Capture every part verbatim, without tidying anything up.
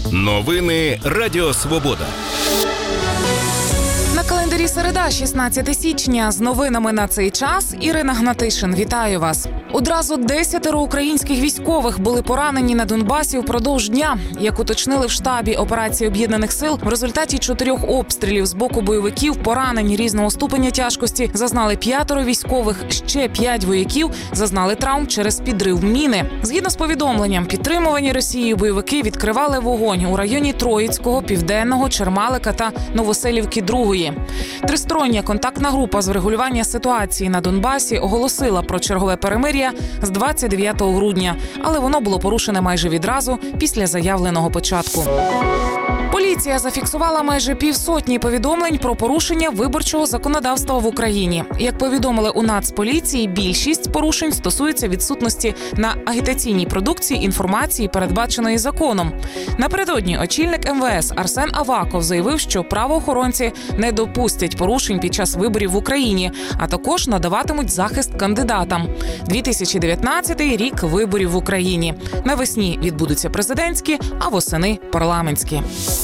Новини Радіо Свобода. На календарі середа, шістнадцяте січня. З новинами на цей час Ірина Гнатишин. Вітаю вас. Одразу десятеро українських військових були поранені на Донбасі впродовж дня. Як уточнили в штабі операції Об'єднаних сил, в результаті чотирьох обстрілів з боку бойовиків поранень різного ступеня тяжкості зазнали п'ятеро військових, ще п'ять вояків зазнали травм через підрив міни. Згідно з повідомленням, підтримувані Росією бойовики відкривали вогонь у районі Троїцького, Південного, Чермалика та Новоселівки другої. Тристороння контактна група з врегулювання ситуації на Донбасі оголосила про чергове перемир'я з двадцять дев'ятого грудня, але воно було порушене майже відразу після заявленого початку. Поліція зафіксувала майже півсотні повідомлень про порушення виборчого законодавства в Україні. Як повідомили у Нацполіції, більшість порушень стосується відсутності на агітаційній продукції інформації, передбаченої законом. Напередодні очільник ем ве ес Арсен Аваков заявив, що правоохоронці не допустять порушень під час виборів в Україні, а також надаватимуть захист кандидатам. дві тисячі дев'ятнадцятий рік виборів в Україні. Навесні відбудуться президентські, а восени – парламентські.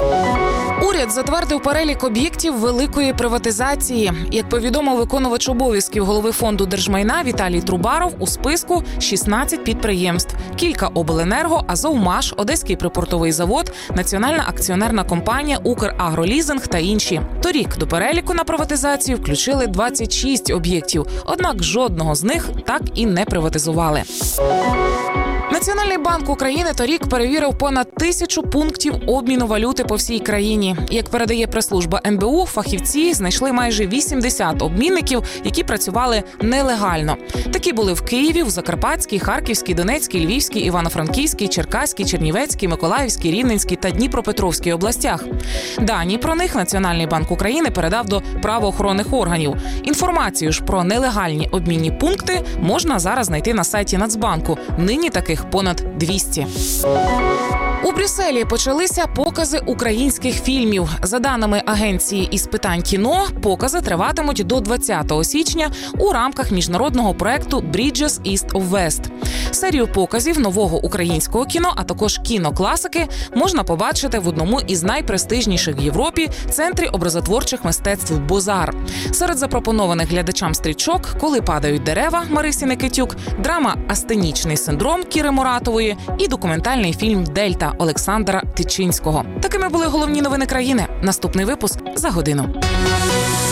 Уряд затвердив перелік об'єктів великої приватизації. Як повідомив виконувач обов'язків голови фонду держмайна Віталій Трубаров, у списку шістнадцять підприємств. Кілька обленерго, Азовмаш, Одеський припортовий завод, Національна акціонерна компанія «Украгролізинг» та інші. Торік до переліку на приватизацію включили двадцять шість об'єктів, однак жодного з них так і не приватизували. Національний банк України торік перевірив понад тисячу пунктів обміну валюти по всій країні. Як передає прес-служба ен бе у, фахівці знайшли майже вісімдесят обмінників, які працювали нелегально. Такі були в Києві, в Закарпатській, Харківській, Донецькій, Львівській, Івано-Франківській, Черкаській, Чернівецькій, Миколаївській, Рівненській та Дніпропетровській областях. Дані про них Національний банк України передав до правоохоронних органів. Інформацію ж про нелегальні обмінні пункти можна зараз знайти на сайті Нацбанку. Нині таких понад двісті. У Брюсселі почалися покази українських фільмів. За даними агенції із питань кіно, покази триватимуть до двадцятого січня у рамках міжнародного проекту «Bridges East of West». Серію показів нового українського кіно, а також кінокласики можна побачити в одному із найпрестижніших в Європі центрі образотворчих мистецтв «Бозар». Серед запропонованих глядачам стрічок «Коли падають дерева» Марисі Никитюк, драма «Астенічний синдром» Кіри Моратової і документальний фільм «Дельта» Олександра Тичинського. Такими були головні новини країни. Наступний випуск за годину.